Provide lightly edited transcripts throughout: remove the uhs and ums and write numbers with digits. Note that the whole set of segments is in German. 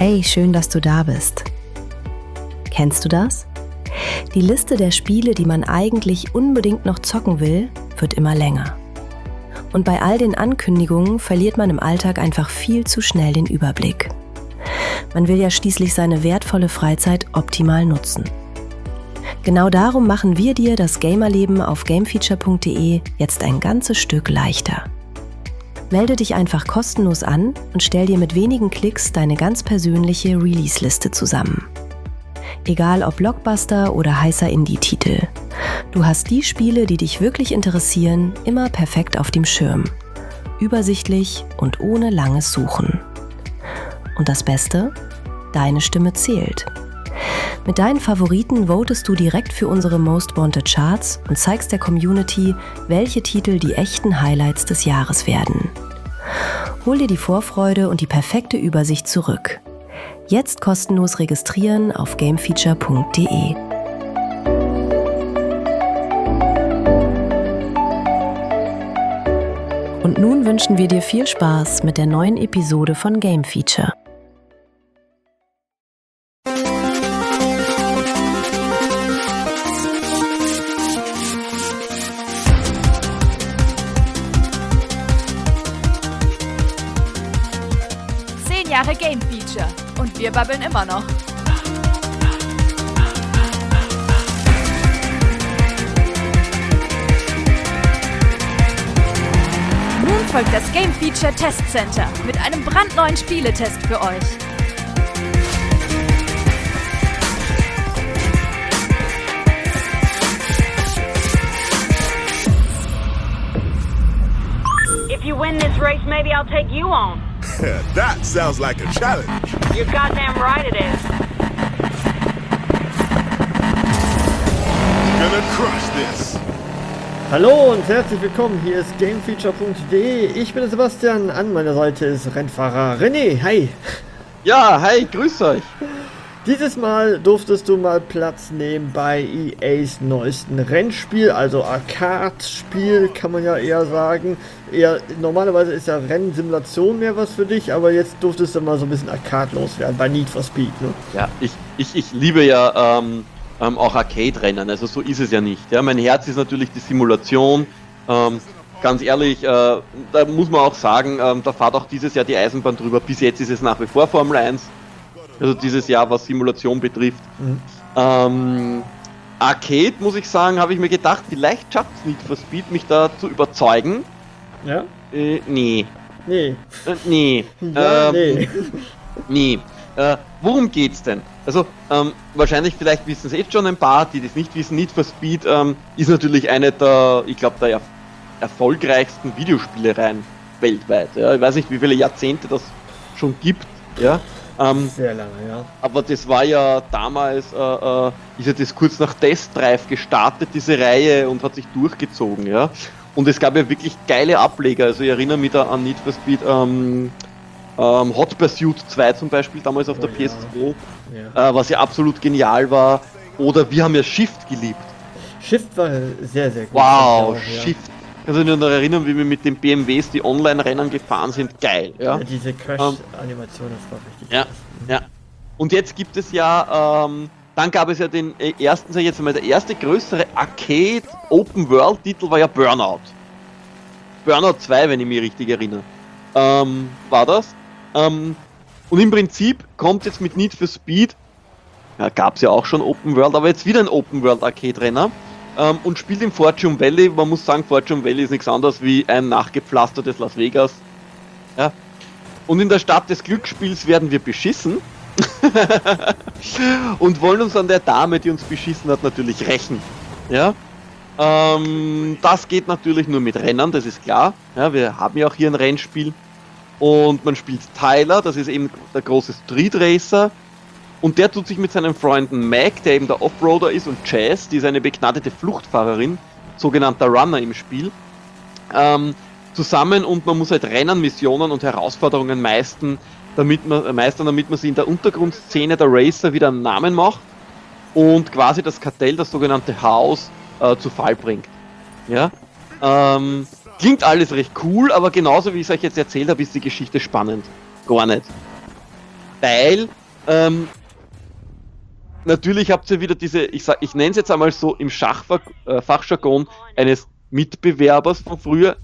Hey, schön, dass du da bist. Kennst du das? Die Liste der Spiele, die man eigentlich unbedingt noch zocken will, wird immer länger. Und bei all den Ankündigungen verliert man im Alltag einfach viel zu schnell den Überblick. Man will ja schließlich seine wertvolle Freizeit optimal nutzen. Genau darum machen wir dir das Gamerleben auf gamefeature.de jetzt ein ganzes Stück leichter. Melde dich einfach kostenlos an und stell dir mit wenigen Klicks deine ganz persönliche Release-Liste zusammen. Egal ob Blockbuster oder heißer Indie-Titel. Du hast die Spiele, die dich wirklich interessieren, immer perfekt auf dem Schirm. Übersichtlich und ohne langes Suchen. Und das Beste? Deine Stimme zählt. Mit deinen Favoriten votest du direkt für unsere Most Wanted Charts und zeigst der Community, welche Titel die echten Highlights des Jahres werden. Hol dir die Vorfreude und die perfekte Übersicht zurück. Jetzt kostenlos registrieren auf gamefeature.de. Und nun wünschen wir dir viel Spaß mit der neuen Episode von Game Feature. Jahre Game Feature und wir babbeln immer noch. Nun folgt das Game Feature Test Center mit einem brandneuen Spieletest für euch. If you win this race, maybe I'll take you on. That sounds like a challenge. You're goddamn right it is. Gonna crush this. Hallo und herzlich willkommen, hier ist gamefeature.de. Ich bin der Sebastian, an meiner Seite ist Rennfahrer René. Hi! Ja, hi, grüß euch! Dieses Mal durftest du mal Platz nehmen bei EAs neuesten Rennspiel, also Arcade-Spiel kann man ja eher sagen. Normalerweise ist ja Rennsimulation mehr was für dich, aber jetzt durftest du mal so ein bisschen Arcade loswerden bei Need for Speed, ne? Ja, ich liebe ja auch Arcade-Rennen, also so ist es ja nicht. Ja? Mein Herz ist natürlich die Simulation. Ganz ehrlich, da muss man auch sagen, da fährt auch dieses Jahr die Eisenbahn drüber. Bis jetzt ist es nach wie vor Formel 1. Also dieses Jahr, was Simulation betrifft. Arcade, muss ich sagen, habe ich mir gedacht, vielleicht schafft es Need for Speed, mich da zu überzeugen. Ja? Nee. Nee. Nee. Ja, nee. Nee. Worum geht's denn? Also, wahrscheinlich, vielleicht wissen es jetzt schon ein paar, die das nicht wissen. Need for Speed ist natürlich eine der, ich glaube, der erfolgreichsten Videospielereien weltweit. Ja? Ich weiß nicht, wie viele Jahrzehnte das schon gibt. Ja? Sehr lange, ja. Aber das war ja damals, ist ja das kurz nach Test Drive gestartet, diese Reihe, und hat sich durchgezogen, ja. Und es gab ja wirklich geile Ableger, also ich erinnere mich da an Need for Speed, Hot Pursuit 2 zum Beispiel, damals auf der PS2, ja. Was ja absolut genial war. Oder wir haben ja Shift geliebt. Shift war sehr, sehr gut. Wow, ja. Shift. Kannst du dich noch erinnern, wie wir mit den BMWs die Online-Rennen gefahren sind? Geil, ja. Ja, diese Crash-Animation, das war richtig Ja, krass. ja. Und jetzt gibt es ja, dann gab es ja den ersten, sag ich jetzt mal, der erste größere Arcade-Open-World-Titel war ja Burnout. Burnout 2, wenn ich mich richtig erinnere, war das. Und im Prinzip kommt jetzt mit Need for Speed, ja, gab es ja auch schon Open World, aber jetzt wieder ein Open World Arcade-Renner. Und spielt im Fortune Valley. Man muss sagen, Fortune Valley ist nichts anderes wie ein nachgepflastertes Las Vegas. Ja. Und in der Stadt des Glücksspiels werden wir beschissen. Und wollen uns an der Dame, die uns beschissen hat, natürlich rächen. Ja. Das geht natürlich nur mit Rennern, das ist klar. Ja, wir haben ja auch hier ein Rennspiel. Und man spielt Tyler, das ist eben der große Street Racer. Und der tut sich mit seinen Freunden Mac, der eben der Offroader ist, und Jazz, die ist eine begnadete Fluchtfahrerin, sogenannter Runner im Spiel, zusammen, und man muss halt Rennen, Missionen und Herausforderungen meistern, damit man sie in der Untergrundszene der Racer wieder einen Namen macht und quasi das Kartell, das sogenannte Chaos, zu Fall bringt. Ja? Klingt alles recht cool, aber genauso wie ich es euch jetzt erzählt habe, ist die Geschichte spannend. Gar nicht. Weil, natürlich habt ihr wieder diese, ich nenne es jetzt einmal so im Fachjargon eines Mitbewerbers von früher,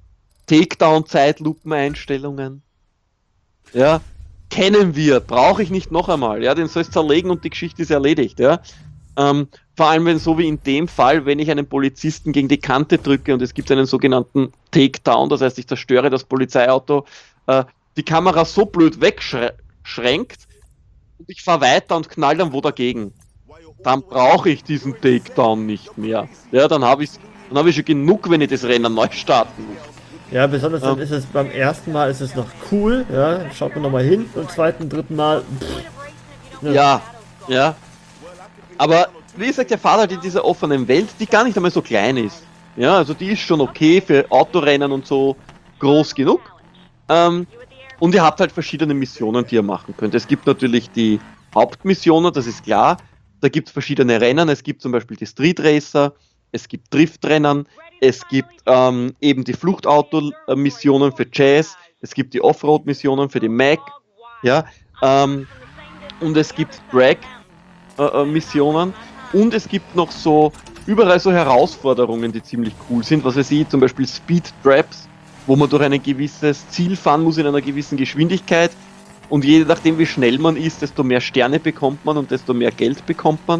Takedown-Zeitlupen-Einstellungen. Ja, kennen wir, brauche ich nicht noch einmal. Ja, den soll es zerlegen und die Geschichte ist erledigt. Ja. Vor allem, wenn so wie in dem Fall, wenn ich einen Polizisten gegen die Kante drücke und es gibt einen sogenannten Takedown, das heißt, ich zerstöre das Polizeiauto, die Kamera so blöd wegschränkt und ich fahre weiter und knall dann wo dagegen. Dann brauche ich diesen Takedown nicht mehr. Ja, dann habe ich schon genug, wenn ich das Rennen neu starten muss. Ja, besonders dann ist es beim ersten Mal ist es noch cool, ja, schaut man nochmal hin, beim zweiten, dritten Mal, Ja. Aber wie gesagt, der Fahrt halt in dieser offenen Welt, die gar nicht einmal so klein ist. Ja, also die ist schon okay für Autorennen und so groß genug. Und ihr habt halt verschiedene Missionen, die ihr machen könnt. Es gibt natürlich die Hauptmissionen, das ist klar. Da gibt es verschiedene Rennen. Es gibt zum Beispiel die Street Racer, es gibt Driftrennen, es gibt eben die Fluchtauto-Missionen für Jazz, es gibt die Offroad-Missionen für die Mac, ja, und es gibt Drag-Missionen und es gibt noch so überall so Herausforderungen, die ziemlich cool sind, was weiß ich, zum Beispiel Speed Traps, wo man durch ein gewisses Ziel fahren muss in einer gewissen Geschwindigkeit und je nachdem wie schnell man ist, desto mehr Sterne bekommt man und desto mehr Geld bekommt man.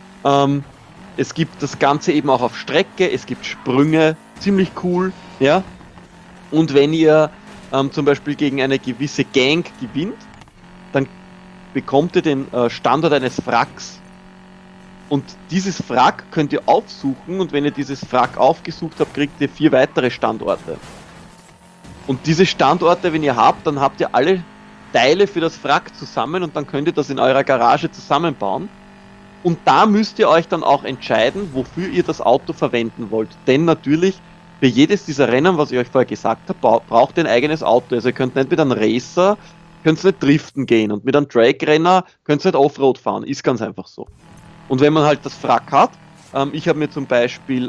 Es gibt das Ganze eben auch auf Strecke, es gibt Sprünge, ziemlich cool, ja. Und wenn ihr zum Beispiel gegen eine gewisse Gang gewinnt, dann bekommt ihr den Standort eines Wracks. Und dieses Wrack könnt ihr aufsuchen und wenn ihr dieses Wrack aufgesucht habt, kriegt ihr 4 weitere Standorte. Und diese Standorte, wenn ihr habt, dann habt ihr alle Teile für das Wrack zusammen und dann könnt ihr das in eurer Garage zusammenbauen. Und da müsst ihr euch dann auch entscheiden, wofür ihr das Auto verwenden wollt. Denn natürlich, für jedes dieser Rennen, was ich euch vorher gesagt habe, braucht ihr ein eigenes Auto. Also ihr könnt nicht mit einem Racer, könnt nicht driften gehen. Und mit einem Drag-Renner könnt ihr nicht Offroad fahren. Ist ganz einfach so. Und wenn man halt das Wrack hat, ich habe mir zum Beispiel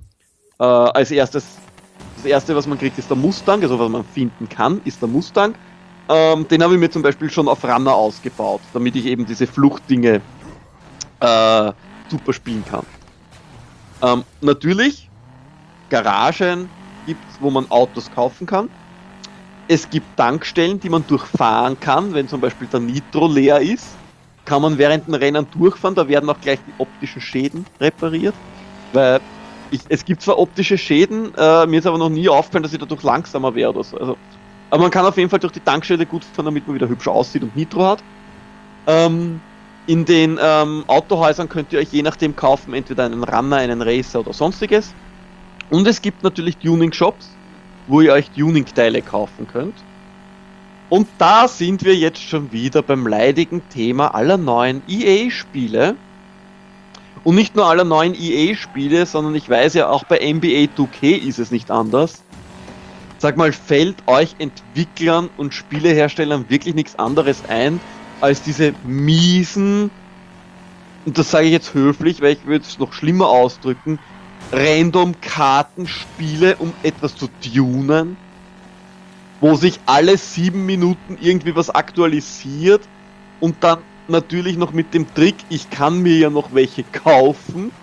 als erstes, das erste, was man kriegt, ist der Mustang. Also was man finden kann, ist der Mustang. Den habe ich mir zum Beispiel schon auf Runner ausgebaut, damit ich eben diese Fluchtdinge super spielen kann. Natürlich, Garagen gibt's, wo man Autos kaufen kann. Es gibt Tankstellen, die man durchfahren kann, wenn zum Beispiel der Nitro leer ist, kann man während den Rennen durchfahren, da werden auch gleich die optischen Schäden repariert, weil es gibt zwar optische Schäden, mir ist aber noch nie aufgefallen, dass ich dadurch langsamer wäre oder so. Also, aber man kann auf jeden Fall durch die Tankstelle gut fahren, damit man wieder hübsch aussieht und Nitro hat. In den Autohäusern könnt ihr euch je nachdem kaufen, entweder einen Runner, einen Racer oder sonstiges. Und es gibt natürlich Tuning-Shops, wo ihr euch Tuning-Teile kaufen könnt. Und da sind wir jetzt schon wieder beim leidigen Thema aller neuen EA-Spiele. Und nicht nur aller neuen EA-Spiele, sondern ich weiß ja auch bei NBA 2K ist es nicht anders. Sag mal, fällt euch Entwicklern und Spieleherstellern wirklich nichts anderes ein, als diese miesen, und das sage ich jetzt höflich, weil ich würde es noch schlimmer ausdrücken, Random-Kartenspiele, um etwas zu tunen, wo sich alle 7 Minuten irgendwie was aktualisiert und dann natürlich noch mit dem Trick, ich kann mir ja noch welche kaufen.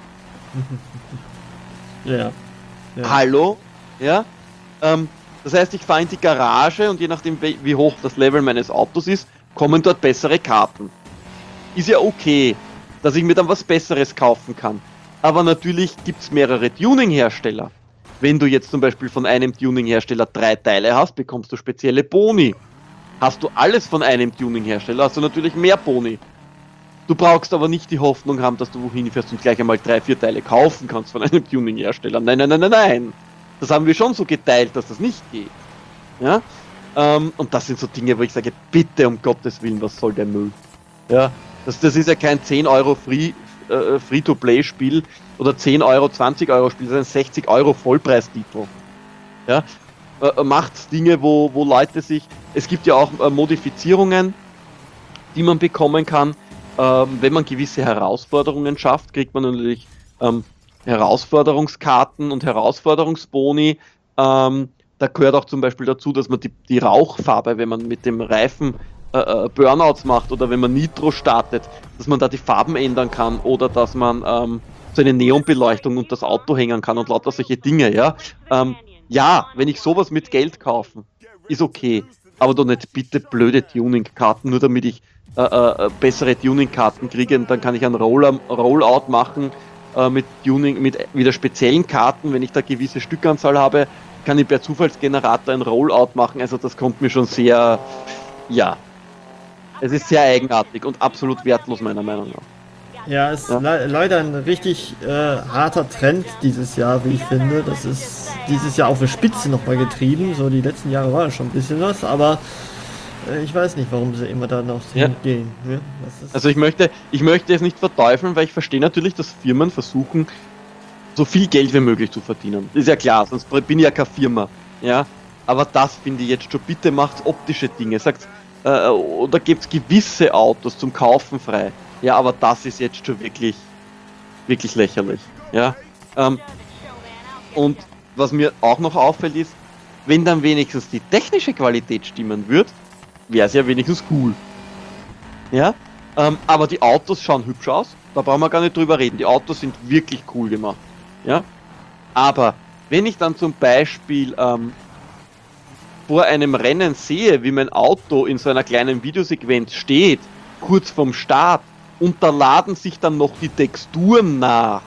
Ja. Hallo? Ja? Das heißt, ich fahre in die Garage und je nachdem, wie hoch das Level meines Autos ist, kommen dort bessere Karten. Ist ja okay, dass ich mir dann was Besseres kaufen kann. Aber natürlich gibt es mehrere Tuning-Hersteller. Wenn du jetzt zum Beispiel von einem Tuning-Hersteller 3 Teile hast, bekommst du spezielle Boni. Hast du alles von einem Tuning-Hersteller, hast du natürlich mehr Boni. Du brauchst aber nicht die Hoffnung haben, dass du wohin fährst und gleich einmal 3, 4 Teile kaufen kannst von einem Tuning-Hersteller. Nein. Das haben wir schon so geteilt, dass das nicht geht. Ja? Und das sind so Dinge, wo ich sage, bitte um Gottes Willen, was soll der Müll? Ja? Das ist ja kein 10 Euro Free-to-Play-Spiel oder 10 Euro, 20 Euro Spiel, das ist ein 60 Euro Vollpreistitel. Ja? Macht Dinge, wo Leute sich... Es gibt ja auch Modifizierungen, die man bekommen kann. Wenn man gewisse Herausforderungen schafft, kriegt man natürlich Herausforderungskarten und Herausforderungsboni. Da gehört auch zum Beispiel dazu, dass man die Rauchfarbe, wenn man mit dem Reifen Burnouts macht oder wenn man Nitro startet, dass man da die Farben ändern kann oder dass man so eine Neonbeleuchtung und das Auto hängen kann und lauter solche Dinge, ja. Ja, wenn ich sowas mit Geld kaufen, ist okay, aber doch nicht bitte blöde Tuning-Karten, nur damit ich bessere Tuning-Karten kriege, und dann kann ich einen Rollout machen mit Tuning, mit wieder speziellen Karten, wenn ich da gewisse Stückanzahl habe, kann ich per Zufallsgenerator ein Rollout machen, also das kommt mir schon sehr, ja, es ist sehr eigenartig und absolut wertlos meiner Meinung nach. Ja, ist leider ein richtig harter Trend dieses Jahr, wie ich finde. Das ist dieses Jahr auf eine Spitze nochmal getrieben. So die letzten Jahre war schon ein bisschen was, aber ich weiß nicht, warum sie immer da noch hingehen. Ja, also ich möchte es nicht verteufeln, weil ich verstehe natürlich, dass Firmen versuchen, so viel Geld wie möglich zu verdienen. Das ist ja klar, sonst bin ich ja keine Firma. Ja? Aber das finde ich jetzt schon, bitte macht optische Dinge. Sagt, oder gibt es gewisse Autos zum Kaufen frei. Ja, aber das ist jetzt schon wirklich, wirklich lächerlich. Ja? Und was mir auch noch auffällt ist, wenn dann wenigstens die technische Qualität stimmen würde, wäre es ja wenigstens cool. Ja? Aber die Autos schauen hübsch aus, da brauchen wir gar nicht drüber reden. Die Autos sind wirklich cool gemacht. Ja? Aber wenn ich dann zum Beispiel vor einem Rennen sehe, wie mein Auto in so einer kleinen Videosequenz steht, kurz vorm Start, und da laden sich dann noch die Texturen nach.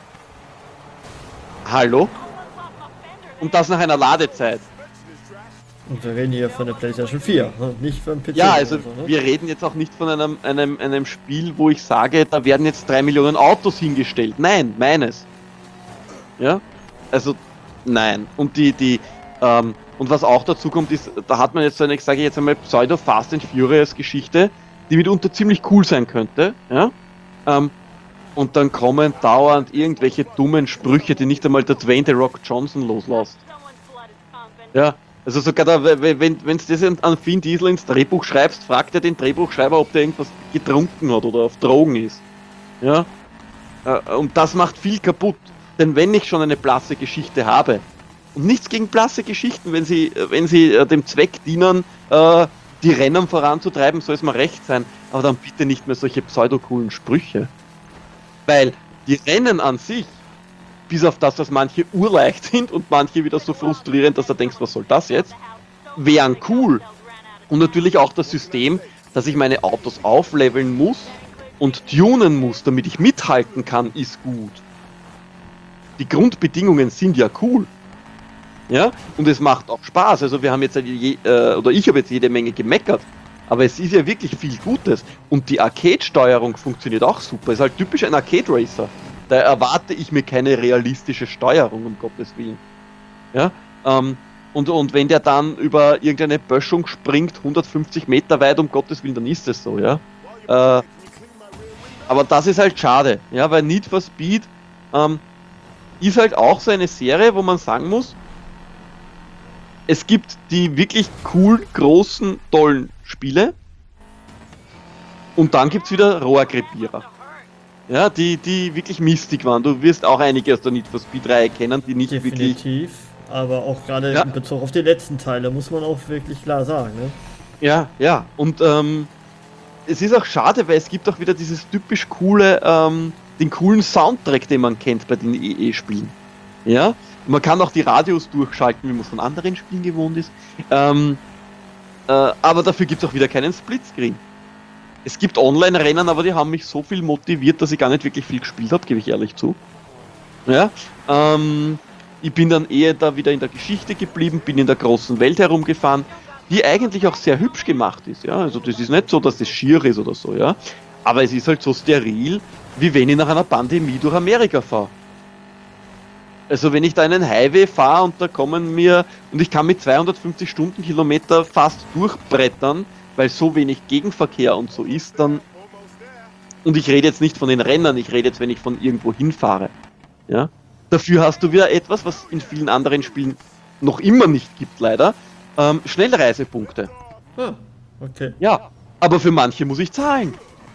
Hallo? Und das nach einer Ladezeit. Und wir reden hier von der PlayStation 4, nicht von PC. Ja, also so, ne? Wir reden jetzt auch nicht von einem Spiel, wo ich sage, da werden jetzt 3 Millionen Autos hingestellt. Nein, meines. Ja? Also, nein. Und und was auch dazu kommt, ist, da hat man jetzt so eine, sage ich jetzt einmal, Pseudo-Fast and Furious-Geschichte, die mitunter ziemlich cool sein könnte, ja? Und dann kommen dauernd irgendwelche dummen Sprüche, die nicht einmal der Dwayne The Rock Johnson loslässt. Ja, also sogar da, wenn du das an Vin Diesel ins Drehbuch schreibst, fragt er den Drehbuchschreiber, ob der irgendwas getrunken hat oder auf Drogen ist. Ja, und das macht viel kaputt, denn wenn ich schon eine blasse Geschichte habe, und nichts gegen blasse Geschichten, wenn sie dem Zweck dienen, die Rennen voranzutreiben, soll es mal recht sein, aber dann bitte nicht mehr solche pseudo-coolen Sprüche. Weil die Rennen an sich, bis auf das, dass manche urleicht sind und manche wieder so frustrierend, dass du denkst, was soll das jetzt, wären cool. Und natürlich auch das System, dass ich meine Autos aufleveln muss und tunen muss, damit ich mithalten kann, ist gut. Die Grundbedingungen sind ja cool. Ja, und es macht auch Spaß. Also wir haben jetzt ich habe jetzt jede Menge gemeckert, aber es ist ja wirklich viel Gutes. Und die Arcade-Steuerung funktioniert auch super. Ist halt typisch ein Arcade-Racer. Da erwarte ich mir keine realistische Steuerung, um Gottes Willen. Ja, und wenn der dann über irgendeine Böschung springt, 150 Meter weit, um Gottes Willen, dann ist es so, ja. Aber das ist halt schade, ja, weil Need for Speed ist halt auch so eine Serie, wo man sagen muss, es gibt die wirklich coolen, großen, tollen Spiele und dann gibt es wieder Rohrkrepierer. Ja, die wirklich mistig waren. Du wirst auch einige aus der Need for Speed-Reihe kennen, die nicht definitiv, wirklich... aber auch gerade in Bezug auf die letzten Teile, muss man auch wirklich klar sagen. Ne? Ja, und es ist auch schade, weil es gibt auch wieder dieses typisch coole, den coolen Soundtrack, den man kennt bei den EE-Spielen. Ja, man kann auch die Radios durchschalten, wie man es von anderen Spielen gewohnt ist. Aber dafür gibt es auch wieder keinen Splitscreen. Es gibt Online-Rennen, aber die haben mich so viel motiviert, dass ich gar nicht wirklich viel gespielt habe, gebe ich ehrlich zu. Ja, ich bin dann eher da wieder in der Geschichte geblieben, bin in der großen Welt herumgefahren, die eigentlich auch sehr hübsch gemacht ist. Ja, also das ist nicht so, dass es schier ist oder so, ja. Aber es ist halt so steril, wie wenn ich nach einer Pandemie durch Amerika fahre. Also wenn ich da einen Highway fahre und da kommen mir, und ich kann mit 250 Stundenkilometer fast durchbrettern, weil so wenig Gegenverkehr und so ist, dann, und ich rede jetzt nicht von den Rennern, ich rede jetzt, wenn ich von irgendwo hinfahre. Ja? Dafür hast du wieder etwas, was in vielen anderen Spielen noch immer nicht gibt, leider, Schnellreisepunkte. Okay. Ja, aber für manche muss ich zahlen.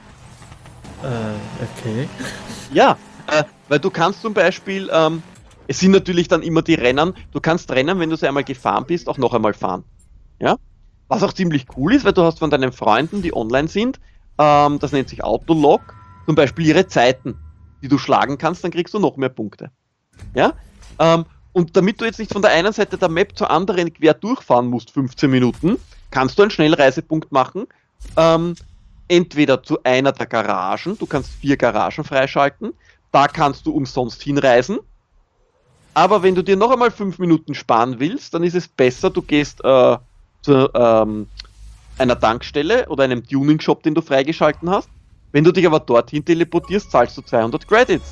Okay. Ja, weil du kannst zum Beispiel, es sind natürlich dann immer die Rennen, du kannst Rennen, wenn du sie einmal gefahren bist, auch noch einmal fahren. Ja? Was auch ziemlich cool ist, weil du hast von deinen Freunden, die online sind, das nennt sich Autolog, zum Beispiel ihre Zeiten, die du schlagen kannst, dann kriegst du noch mehr Punkte. Ja? Und damit du jetzt nicht von der einen Seite der Map zur anderen quer durchfahren musst, 15 Minuten, kannst du einen Schnellreisepunkt machen. Entweder zu einer der Garagen, du kannst 4 Garagen freischalten, da kannst du umsonst hinreisen. Aber wenn du dir noch einmal 5 Minuten sparen willst, dann ist es besser, du gehst zu einer Tankstelle oder einem Tuning-Shop, den du freigeschalten hast. Wenn du dich aber dorthin teleportierst, zahlst du 200 Credits.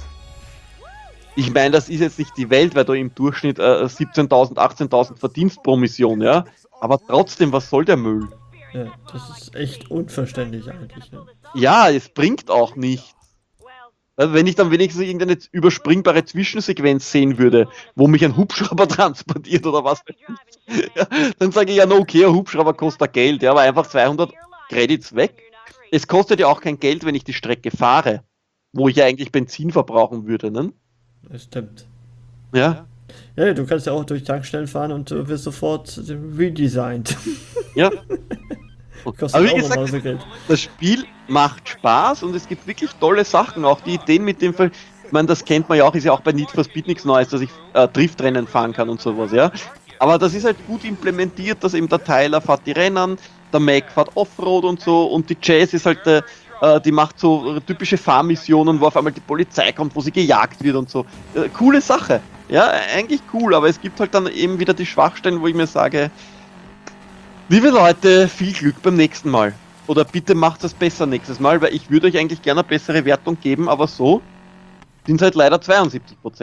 Ich meine, das ist jetzt nicht die Welt, weil du im Durchschnitt 17.000, 18.000 verdienst pro Mission, ja. Aber trotzdem, was soll der Müll? Ja, das ist echt unverständlich eigentlich. Ne? Ja, es bringt auch nichts. Also wenn ich dann wenigstens irgendeine überspringbare Zwischensequenz sehen würde, wo mich ein Hubschrauber transportiert oder was, ja, dann sage ich ja, no, okay, ein Hubschrauber kostet Geld, ja, aber einfach 200 Credits weg. Es kostet ja auch kein Geld, wenn ich die Strecke fahre, wo ich ja eigentlich Benzin verbrauchen würde, ne? Das stimmt. Ja. Ja, du kannst ja auch durch Tankstellen fahren und du wirst sofort redesigned. Ja. Kostet Aber wie auch gesagt, nochmal so Geld. das Spiel macht Spaß und es gibt wirklich tolle Sachen, auch die Ideen mit dem, ich meine, das kennt man ja auch, ist ja auch bei Need for Speed nichts Neues, dass ich Driftrennen fahren kann und sowas, ja. Aber das ist halt gut implementiert, dass eben der Tyler fährt die Rennen, der Mac fährt Offroad und so und die Jazz ist halt, die macht so typische Fahrmissionen, wo auf einmal die Polizei kommt, wo sie gejagt wird und so. Coole Sache, ja, eigentlich cool, aber es gibt halt dann eben wieder die Schwachstellen, wo ich mir sage, liebe Leute, viel Glück beim nächsten Mal. Oder bitte macht es besser nächstes Mal, weil ich würde euch eigentlich gerne eine bessere Wertung geben, aber so sind es halt leider 72%.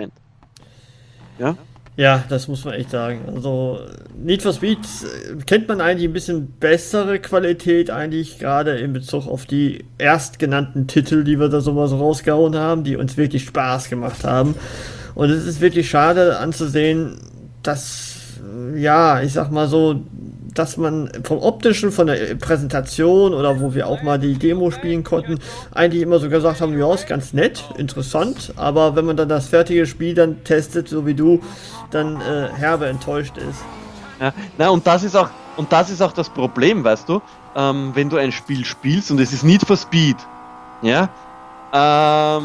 Ja? Ja, das muss man echt sagen. Also Need for Speed kennt man eigentlich ein bisschen bessere Qualität eigentlich, gerade in Bezug auf die erstgenannten Titel, die wir da sowas rausgehauen haben, die uns wirklich Spaß gemacht haben. Und es ist wirklich schade anzusehen, dass, ja, ich sag mal so, dass man vom Optischen, von der Präsentation oder wo wir auch mal die Demo spielen konnten, eigentlich immer so gesagt haben, ja, ist ganz nett, interessant, aber wenn man dann das fertige Spiel dann testet, so wie du, dann herbe enttäuscht ist. Ja, na, und das ist auch das Problem, weißt du, wenn du ein Spiel spielst und es ist Need for Speed, ja, da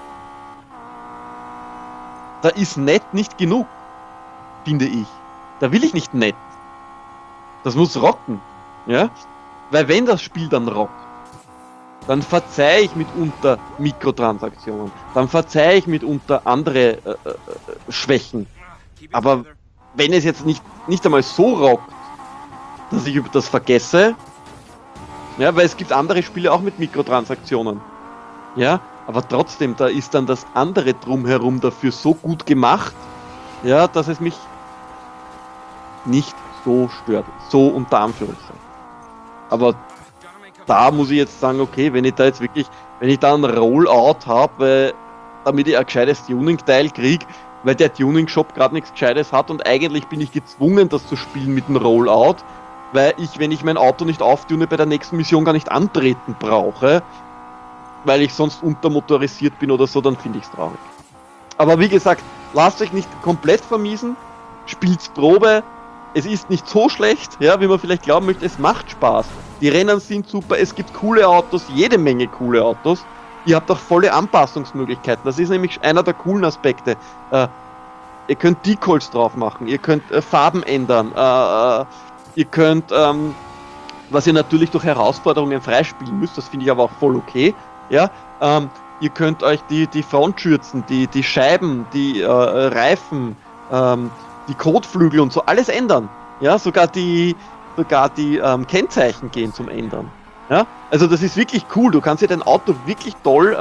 ist nett nicht genug, finde ich. Da will ich nicht nett. Das muss rocken, ja, weil wenn das Spiel dann rockt, dann verzeihe ich mitunter Mikrotransaktionen, dann verzeihe ich mitunter andere Schwächen, aber wenn es jetzt nicht einmal so rockt, dass ich über das vergesse, ja, weil es gibt andere Spiele auch mit Mikrotransaktionen, ja, aber trotzdem, da ist dann das andere drumherum dafür so gut gemacht, ja, dass es mich nicht so stört, so unter Anführungszeichen. Aber da muss ich jetzt sagen, okay, wenn ich da einen Rollout habe, damit ich ein gescheites Tuning-Teil kriege, weil der Tuning-Shop gerade nichts Gescheites hat und eigentlich bin ich gezwungen, das zu spielen mit dem Rollout, weil ich, wenn ich mein Auto nicht auftune, bei der nächsten Mission gar nicht antreten brauche, weil ich sonst untermotorisiert bin oder so, dann finde ich es traurig. Aber wie gesagt, lasst euch nicht komplett vermiesen, spielt's Probe. Es ist nicht so schlecht, ja, wie man vielleicht glauben möchte, es macht Spaß. Die Rennen sind super, es gibt coole Autos, jede Menge coole Autos. Ihr habt auch volle Anpassungsmöglichkeiten, das ist nämlich einer der coolen Aspekte. Ihr könnt Decals drauf machen, ihr könnt Farben ändern, ihr könnt, was ihr natürlich durch Herausforderungen freispielen müsst, das finde ich aber auch voll okay, ja, ihr könnt euch die Frontschürzen, die Scheiben, die Reifen, die Kotflügel und so alles ändern. Ja, sogar die Kennzeichen gehen zum Ändern. Ja, also das ist wirklich cool. Du kannst dir dein Auto wirklich toll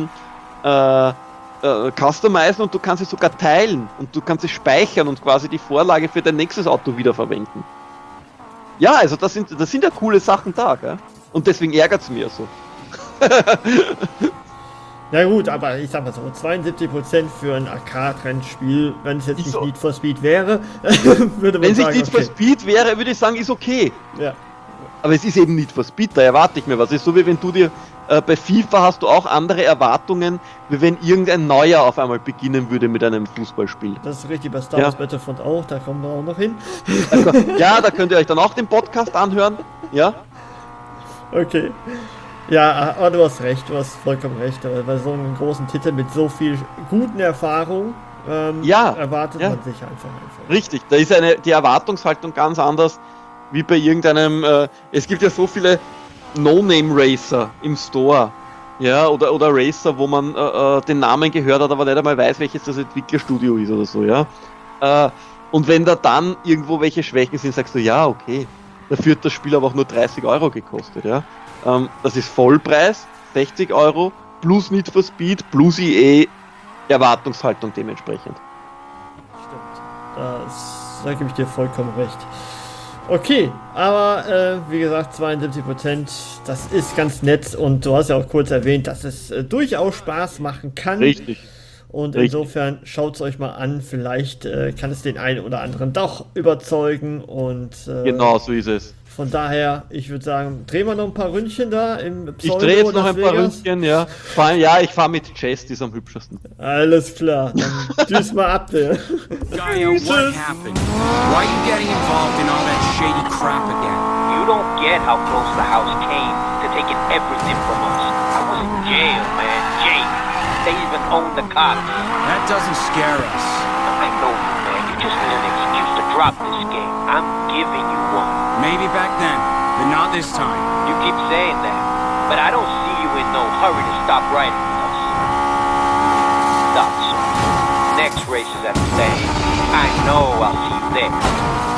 customizen und du kannst es sogar teilen und du kannst es speichern und quasi die Vorlage für dein nächstes Auto wiederverwenden. Ja, also das sind ja coole Sachen da, gell? Und deswegen ärgert es mir so. Ja gut, aber ich sag mal so, 72% für ein Arcade-Rennspiel, wenn es jetzt nicht Need for Speed wäre, würde man sagen, wenn es Need for Speed wäre, würde ich sagen, ist okay. Ja. Aber es ist eben Need for Speed, da erwarte ich mir was. Es ist so, wie wenn du dir bei FIFA hast du auch andere Erwartungen, wie wenn irgendein Neuer auf einmal beginnen würde mit einem Fußballspiel. Das ist richtig, bei Star Wars Battlefront auch, da kommen wir auch noch hin. Ja, da könnt ihr euch dann auch den Podcast anhören. Ja. Okay. Ja, aber du hast recht, du hast vollkommen recht. Aber bei so einem großen Titel mit so viel guten Erfahrung erwartet man sich einfach. Richtig, da ist die Erwartungshaltung ganz anders wie bei irgendeinem. Es gibt ja so viele No-Name-Racer im Store. Ja, oder Racer, wo man den Namen gehört hat, aber nicht einmal weiß, welches das Entwicklerstudio ist oder so, ja. Und wenn da dann irgendwo welche Schwächen sind, sagst du, ja, okay, dafür hat das Spiel aber auch nur 30 Euro gekostet, ja. Das ist Vollpreis, 60 Euro, plus Need for Speed, plus EA, Erwartungshaltung dementsprechend. Stimmt, da gebe ich dir vollkommen recht. Okay, aber wie gesagt, 72%, das ist ganz nett und du hast ja auch kurz erwähnt, dass es durchaus Spaß machen kann. Richtig. Und insofern schaut es euch mal an, vielleicht kann es den einen oder anderen doch überzeugen und genau, so ist es. Von daher, ich würde sagen, drehen wir noch ein paar Ründchen da im Pseudo. Ich drehe jetzt noch ein paar Ründchen, ja. Vor allem, ich fahre mit Chess, die ist am hübschesten. Alles klar, dann tschüss mal ab, der. Gaio, what happened? Why are you getting involved in all that shady crap again? You don't get how close the house came to taking everything from us. I was in jail, man, jail. They even owned the cops. That doesn't scare us. I know you, man. You just need an excuse to drop this game. I'm giving you one. Maybe back then, but not this time. You keep saying that, but I don't see you in no hurry to stop riding with us. Stop, sir. Next race is at the stage. I know I'll see you there.